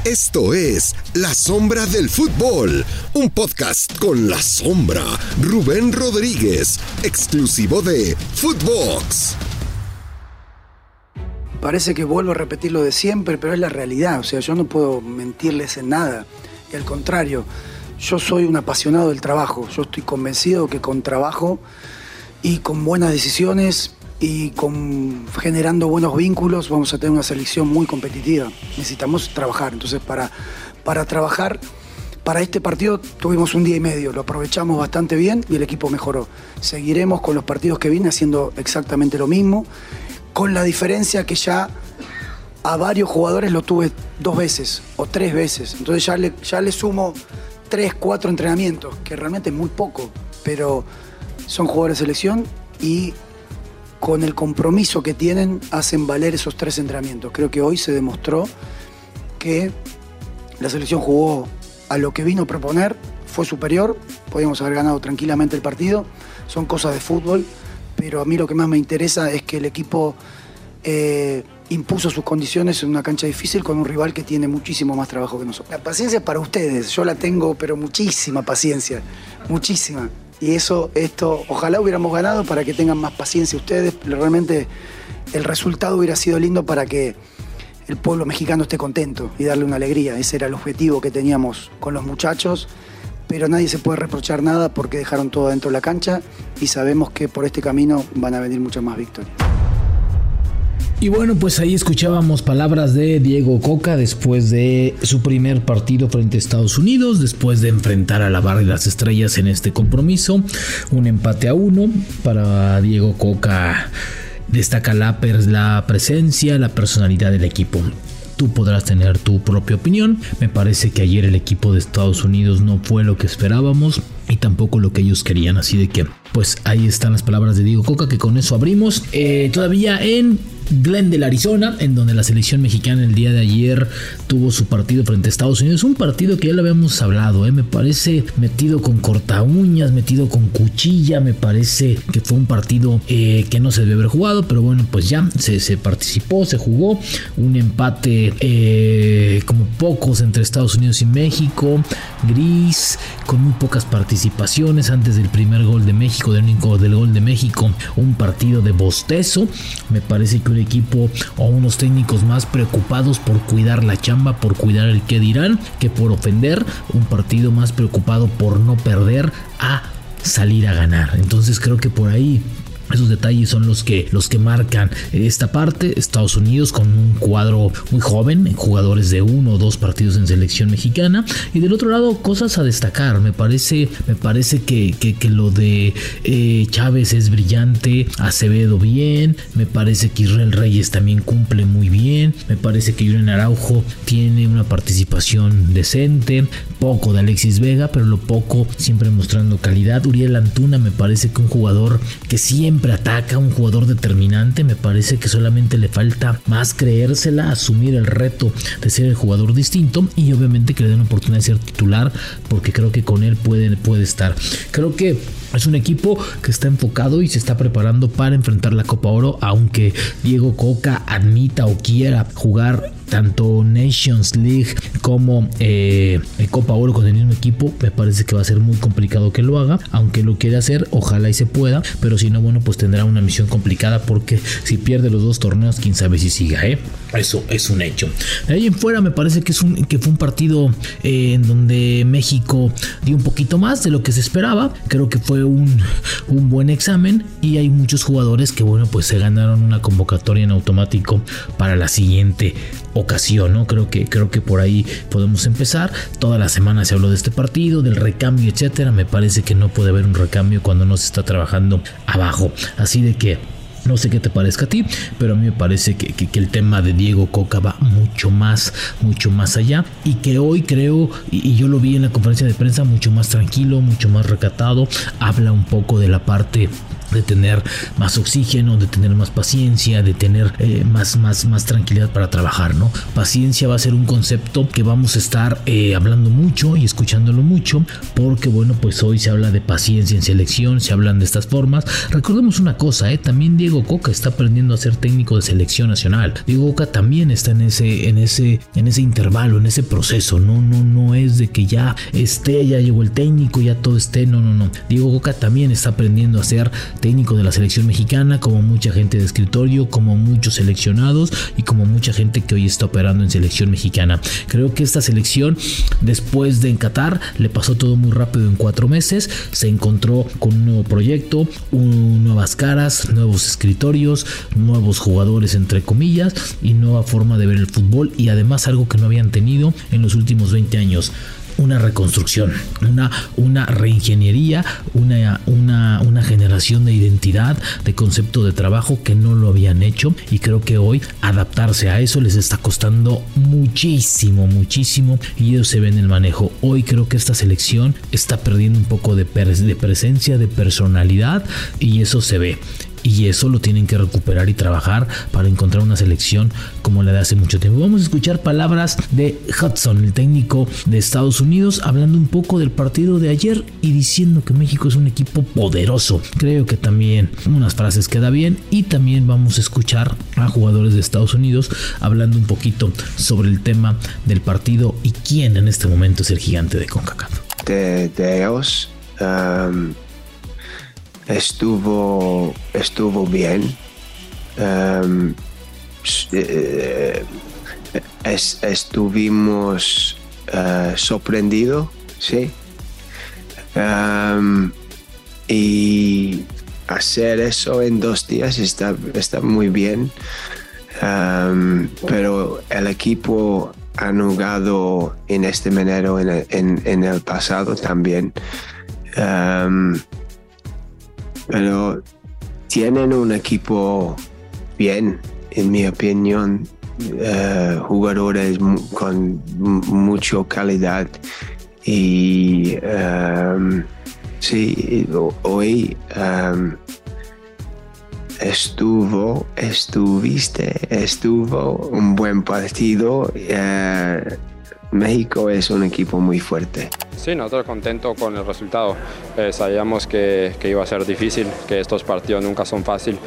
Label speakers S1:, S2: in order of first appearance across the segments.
S1: Esto es La Sombra del Fútbol, un podcast con La Sombra, Rubén Rodríguez, exclusivo de Footbox.
S2: Parece que vuelvo a repetir lo de siempre, pero es la realidad. O sea, yo no puedo mentirles en nada. Y al contrario, yo soy un apasionado del trabajo. Yo estoy convencido que con trabajo y con buenas decisiones y generando buenos vínculos vamos a tener una selección muy competitiva. Necesitamos trabajar. Entonces, para trabajar, para este partido tuvimos un día y medio. Lo aprovechamos bastante bien y el equipo mejoró. Seguiremos con los partidos que vienen haciendo exactamente lo mismo, con la diferencia que ya a varios jugadores lo tuve 2 veces o 3 veces. Entonces ya le sumo 3, 4 entrenamientos, que realmente es muy poco, pero son jugadores de selección y con el compromiso que tienen hacen valer esos 3 entrenamientos. Creo que hoy se demostró que la selección jugó a lo que vino a proponer, fue superior, podíamos haber ganado tranquilamente el partido, son cosas de fútbol, pero a mí lo que más me interesa es que el equipo impuso sus condiciones en una cancha difícil con un rival que tiene muchísimo más trabajo que nosotros. La paciencia es para ustedes, yo la tengo, pero muchísima paciencia, muchísima. Y esto, ojalá hubiéramos ganado para que tengan más paciencia ustedes. Realmente el resultado hubiera sido lindo para que el pueblo mexicano esté contento y darle una alegría. Ese era el objetivo que teníamos con los muchachos. Pero nadie se puede reprochar nada porque dejaron todo dentro de la cancha y sabemos que por este camino van a venir muchas más victorias.
S3: Y bueno, pues ahí escuchábamos palabras de Diego Coca después de su primer partido frente a Estados Unidos, después de enfrentar a la Barra y las Estrellas en este compromiso. Un empate a 1 para Diego Coca. Destaca la presencia, la personalidad del equipo. Tú podrás tener tu propia opinión. Me parece que ayer el equipo de Estados Unidos no fue lo que esperábamos y tampoco lo que ellos querían. Así de que, pues ahí están las palabras de Diego Coca, que con eso abrimos. Todavía en Glendale, Arizona, en donde la selección mexicana el día de ayer tuvo su partido frente a Estados Unidos. Un partido que ya lo habíamos hablado, me parece metido con corta uñas, metido con cuchilla. Me parece que fue un partido que no se debe haber jugado, pero bueno, pues ya se participó, se jugó. Un empate como pocos entre Estados Unidos y México, gris, con muy pocas participaciones antes del primer gol de México, del gol de México. Un partido de bostezo. Me parece que un equipo o unos técnicos más preocupados por cuidar la chamba, por cuidar el qué dirán, que por ofender. Un partido más preocupado por no perder a salir a ganar. Entonces creo que por ahí esos detalles son los que marcan esta parte. Estados Unidos con un cuadro muy joven, jugadores de 1 o 2 partidos en selección mexicana. Y del otro lado, cosas a destacar. Me parece que lo de Chávez es brillante, Acevedo bien, me parece que Israel Reyes también cumple muy bien, me parece que Julián Araujo tiene una participación decente, poco de Alexis Vega, pero lo poco siempre mostrando calidad. Uriel Antuna me parece que un jugador que siempre ataca, un jugador determinante. Me parece que solamente le falta más creérsela, asumir el reto de ser el jugador distinto y obviamente que le den la oportunidad de ser titular, porque creo que con él puede estar. Creo que es un equipo que está enfocado y se está preparando para enfrentar la Copa Oro, aunque Diego Coca admita o quiera jugar tanto Nations League como Copa Oro con el mismo equipo. Me parece que va a ser muy complicado que lo haga, aunque lo quiere hacer, ojalá y se pueda, pero si no, bueno, pues tendrá una misión complicada, porque si pierde los 2 torneos, quién sabe si siga, eso es un hecho. De ahí en fuera me parece que fue un partido en donde México dio un poquito más de lo que se esperaba. Creo que fue un buen examen y hay muchos jugadores que, bueno, pues se ganaron una convocatoria en automático para la siguiente ocasión, ¿no? Creo que por ahí podemos empezar. Toda la semana se habló de este partido, del recambio, etcétera. Me parece que no puede haber un recambio cuando no se está trabajando abajo. Así de que no sé qué te parezca a ti, pero a mí me parece que el tema de Diego Coca va mucho más allá, y que hoy creo, y yo lo vi en la conferencia de prensa, mucho más tranquilo, mucho más recatado. Habla un poco de la parte de tener más oxígeno, de tener más paciencia, de tener más tranquilidad para trabajar, ¿no? Paciencia va a ser un concepto que vamos a estar hablando mucho y escuchándolo mucho, porque bueno, pues hoy se habla de paciencia en selección, se hablan de estas formas. Recordemos una cosa, también Diego Coca está aprendiendo a ser técnico de selección nacional. Diego Coca también está en ese intervalo, en ese proceso. No es de que ya llegó el técnico, ya todo esté. No. Diego Coca también está aprendiendo a ser técnico de la selección mexicana, como mucha gente de escritorio, como muchos seleccionados y como mucha gente que hoy está operando en selección mexicana. Creo que esta selección, después de en Qatar, le pasó todo muy rápido en 4 meses. Se encontró con un nuevo proyecto, nuevas caras, nuevos escritorios, nuevos jugadores entre comillas y nueva forma de ver el fútbol, y además algo que no habían tenido en los últimos 20 años. Una reconstrucción, una reingeniería, una generación de identidad, de concepto de trabajo que no lo habían hecho, y creo que hoy adaptarse a eso les está costando muchísimo, y ellos se ven en el manejo. Hoy creo que esta selección está perdiendo un poco de presencia, de personalidad, y eso se ve. Y eso lo tienen que recuperar y trabajar para encontrar una selección como la de hace mucho tiempo. Vamos a escuchar palabras de Hudson, el técnico de Estados Unidos, hablando un poco del partido de ayer y diciendo que México es un equipo poderoso. Creo que también unas frases queda bien, y también vamos a escuchar a jugadores de Estados Unidos hablando un poquito sobre el tema del partido y quién en este momento es el gigante de CONCACAF.
S4: De ellos estuvo bien. Estuvimos sorprendidos, sí. Y hacer eso en 2 días está muy bien. Pero el equipo ha jugado en este manera en el pasado también. Pero tienen un equipo bien, en mi opinión, jugadores con mucha calidad, y sí, hoy estuvo un buen partido. México es un equipo muy fuerte.
S5: Sí, nosotros contentos con el resultado. Sabíamos que iba a ser difícil, que estos partidos nunca son fáciles,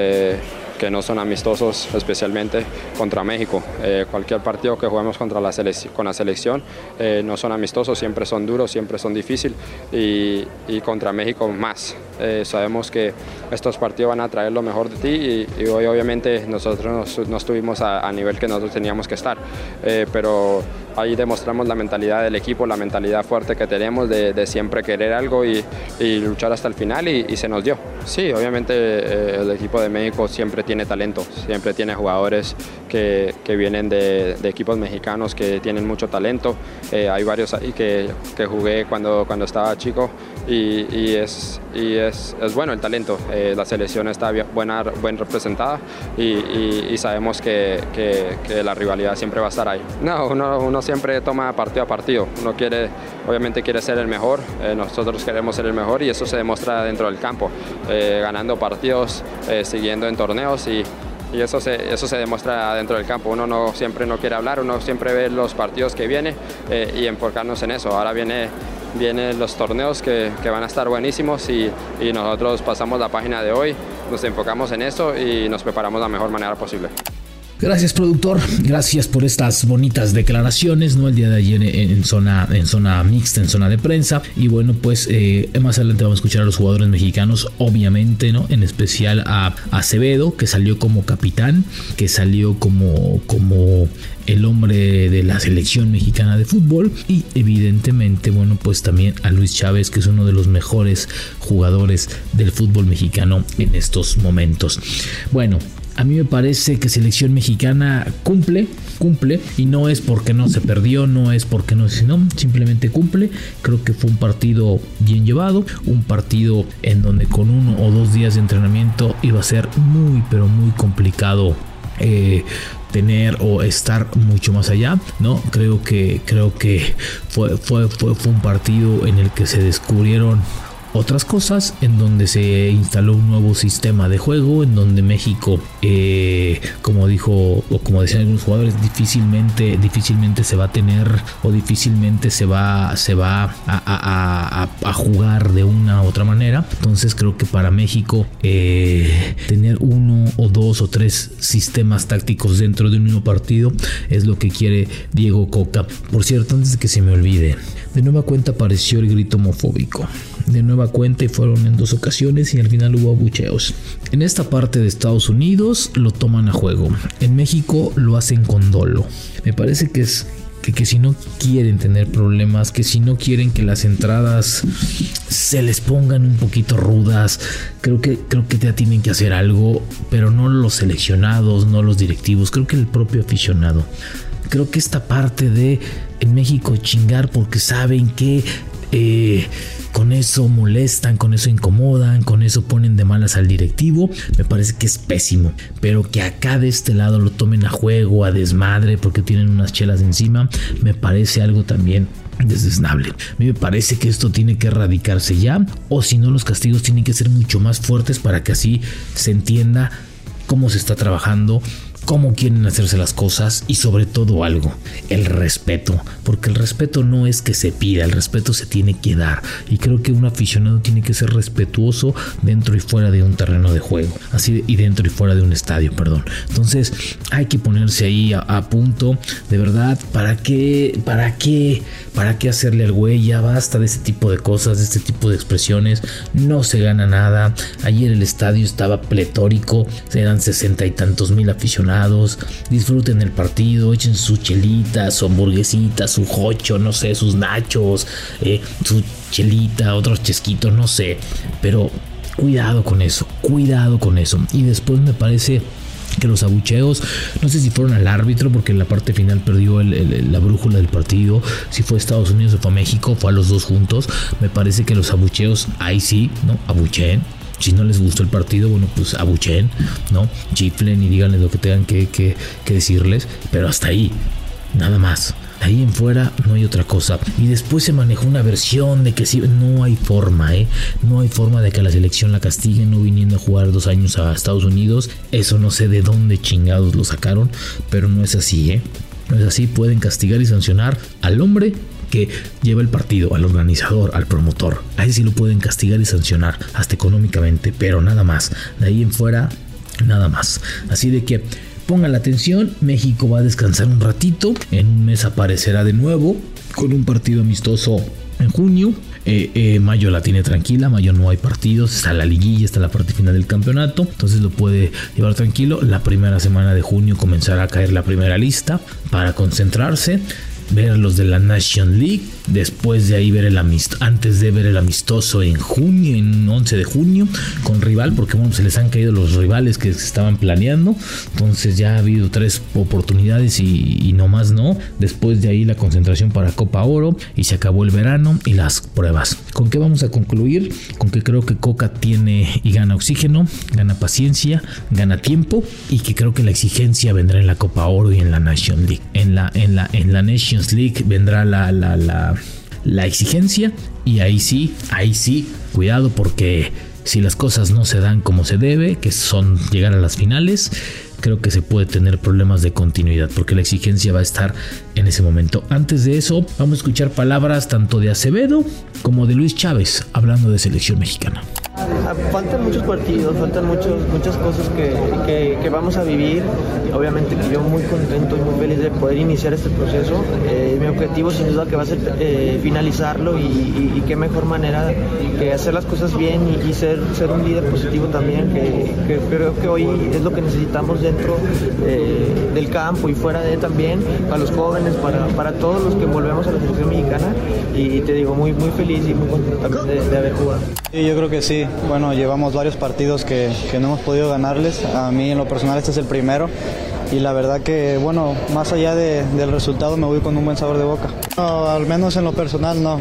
S5: que no son amistosos, especialmente contra México. Cualquier partido que juguemos con la selección no son amistosos, siempre son duros, siempre son difíciles, y contra México más. Sabemos que estos partidos van a traer lo mejor de ti, y hoy obviamente nosotros no estuvimos a nivel que nosotros teníamos que estar, pero ahí demostramos la mentalidad del equipo, la mentalidad fuerte que tenemos de siempre querer algo y luchar hasta el final, y se nos dio. Sí, obviamente el equipo de México siempre tiene talento, siempre tiene jugadores que vienen de equipos mexicanos que tienen mucho talento. Hay varios ahí que jugué cuando estaba chico, y es bueno el talento. La selección está bien representada, y sabemos que la rivalidad siempre va a estar ahí. No, uno siempre toma partido a partido. Uno obviamente quiere ser el mejor. Nosotros queremos ser el mejor, y eso se demuestra dentro del campo, ganando partidos, siguiendo en torneos, y eso se demuestra dentro del campo. Uno siempre no quiere hablar, uno siempre ve los partidos que vienen, y enfocarnos en eso. Ahora vienen los torneos que van a estar buenísimos, y nosotros pasamos la página de hoy, nos enfocamos en eso y nos preparamos de la mejor manera posible.
S3: Gracias, productor, gracias por estas bonitas declaraciones, ¿no? El día de ayer en zona mixta, en zona de prensa. Y bueno, pues más adelante vamos a escuchar a los jugadores mexicanos, obviamente, ¿no? En especial a Acevedo, que salió como capitán, que salió como el hombre de la selección mexicana de fútbol, y evidentemente, bueno, pues también a Luis Chávez, que es uno de los mejores jugadores del fútbol mexicano en estos momentos. Bueno, a mí me parece que selección mexicana cumple, y no es porque no se perdió, no es porque no, sino simplemente cumple. Creo que fue un partido bien llevado, un partido en donde con 1 o 2 días de entrenamiento iba a ser muy, pero muy complicado tener o estar mucho más allá, ¿no? Creo que fue un partido en el que se descubrieron otras cosas, en donde se instaló un nuevo sistema de juego, en donde México, como dijo o como decían algunos jugadores, difícilmente se va a tener o difícilmente se va a jugar de una u otra manera. Entonces creo que para México tener 1 o 2 o 3 sistemas tácticos dentro de un mismo partido es lo que quiere Diego Coca. Por cierto, antes de que se me olvide, de nueva cuenta apareció el grito homofóbico. De nueva cuenta, y fueron en 2 ocasiones, y al final hubo abucheos. En esta parte de Estados Unidos lo toman a juego. En México lo hacen con dolo. Me parece que es que si no quieren tener problemas, que si no quieren que las entradas se les pongan un poquito rudas, creo que ya tienen que hacer algo, pero no los seleccionados, no los directivos, creo que el propio aficionado. Creo que esta parte de en México chingar porque saben que con eso molestan, con eso incomodan, con eso ponen de malas al directivo, me parece que es pésimo. Pero que acá de este lado lo tomen a juego, a desmadre, porque tienen unas chelas encima, me parece algo también desdeznable. A mí me parece que esto tiene que erradicarse ya, o si no, los castigos tienen que ser mucho más fuertes para que así se entienda cómo se está trabajando, cómo quieren hacerse las cosas, y sobre todo algo, el respeto, porque el respeto no es que se pida, el respeto se tiene que dar, y creo que un aficionado tiene que ser respetuoso dentro y fuera de un terreno de juego, así y dentro y fuera de un estadio, perdón. Entonces hay que ponerse ahí a punto, de verdad. ¿Para qué hacerle al güey? Ya basta de este tipo de cosas, de este tipo de expresiones. No se gana nada. Ayer el estadio estaba pletórico, eran 60 y tantos mil aficionados. Disfruten el partido, echen sus chelitas, su hamburguesita, su jocho, no sé, sus nachos, su chelita, otros chesquitos, no sé, pero cuidado con eso. Y después me parece que los abucheos, no sé si fueron al árbitro, porque en la parte final perdió la brújula del partido, si fue a Estados Unidos o fue a México, fue a los dos juntos. Me parece que los abucheos, ahí sí, ¿no? Abucheen. Si no les gustó el partido, bueno, pues abucheen, ¿no? Chiflen y díganles lo que tengan que decirles, pero hasta ahí, nada más. De ahí en fuera no hay otra cosa. Y después se manejó una versión de que sí, no hay forma, no hay forma de que a la selección la castiguen no viniendo a jugar 2 años a Estados Unidos. Eso no sé de dónde chingados lo sacaron, pero no es así, no es así. Pueden castigar y sancionar al hombre que lleva el partido, al organizador, al promotor. Ahí sí lo pueden castigar y sancionar, hasta económicamente, pero nada más. De ahí en fuera, nada más. Así de que pongan la atención. México va a descansar un ratito. En un mes aparecerá de nuevo con un partido amistoso en junio. Mayo la tiene tranquila, mayo no hay partidos, está la liguilla, está la parte final del campeonato, entonces lo puede llevar tranquilo. La primera semana de junio comenzará a caer la primera lista para concentrarse, ver los de la Nation League, después de ahí ver antes de ver el amistoso en junio, en 11 de junio con rival, porque bueno, se les han caído los rivales que se estaban planeando, entonces ya ha habido 3 oportunidades y no más no. Después de ahí la concentración para Copa Oro y se acabó el verano y las pruebas. ¿Con qué vamos a concluir? Con que creo que Coca tiene y gana oxígeno, gana paciencia, gana tiempo, y que creo que la exigencia vendrá en la Copa Oro y en la Nation League. En la Nations League vendrá la exigencia, y ahí sí, cuidado, porque si las cosas no se dan como se debe, que son llegar a las finales, creo que se puede tener problemas de continuidad, porque la exigencia va a estar en ese momento. Antes de eso, vamos a escuchar palabras tanto de Acevedo como de Luis Chávez hablando de selección mexicana.
S6: Faltan muchos partidos, faltan muchas cosas que vamos a vivir. Obviamente que yo muy contento y muy feliz de poder iniciar este proceso. Mi objetivo sin duda que va a ser finalizarlo, y qué mejor manera que hacer las cosas bien y ser un líder positivo también, que creo que hoy es lo que necesitamos dentro del campo y fuera de también, para los jóvenes, para todos los que volvemos a la selección mexicana. Y te digo, muy feliz y muy contento también de haber jugado.
S7: Sí, yo creo que sí. Bueno, llevamos varios partidos que no hemos podido ganarles. A mí en lo personal este es el primero. Y la verdad que, bueno, más allá del resultado me voy con un buen sabor de boca. No, al menos en lo personal no.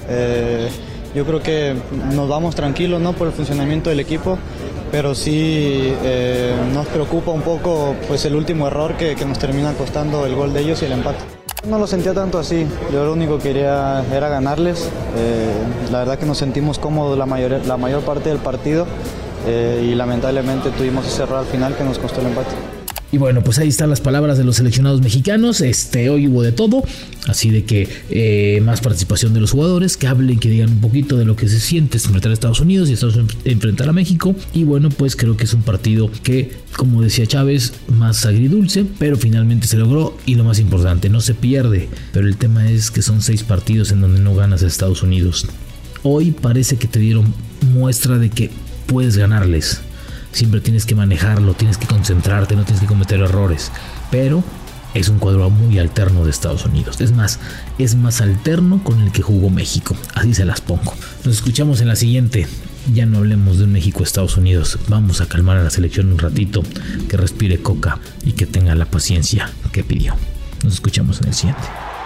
S7: Yo creo que nos vamos tranquilos, ¿no?, por el funcionamiento del equipo. Pero sí nos preocupa un poco pues el último error que nos termina costando el gol de ellos y el empate. No lo sentía tanto así, yo lo único que quería era ganarles. La verdad que nos sentimos cómodos la mayor parte del partido y lamentablemente tuvimos ese error al final que nos costó el empate.
S3: Y bueno, pues ahí están las palabras de los seleccionados mexicanos. Hoy hubo de todo, así de que más participación de los jugadores, que hablen, que digan un poquito de lo que se siente enfrentar a Estados Unidos y Estados Unidos enfrentar a México. Y bueno, pues creo que es un partido que, como decía Chávez, más agridulce, pero finalmente se logró y lo más importante, no se pierde. Pero el tema es que son 6 partidos en donde no ganas a Estados Unidos. Hoy parece que te dieron muestra de que puedes ganarles. Siempre tienes que manejarlo, tienes que concentrarte, no tienes que cometer errores. Pero es un cuadro muy alterno de Estados Unidos. Es más alterno con el que jugó México. Así se las pongo. Nos escuchamos en la siguiente. Ya no hablemos de un México-Estados Unidos. Vamos a calmar a la selección un ratito. Que respire Coca y que tenga la paciencia que pidió. Nos escuchamos en el siguiente.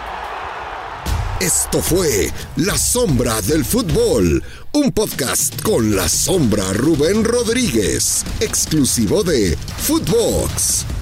S1: Esto fue La Sombra del Fútbol, un podcast con La Sombra Rubén Rodríguez, exclusivo de Footbox.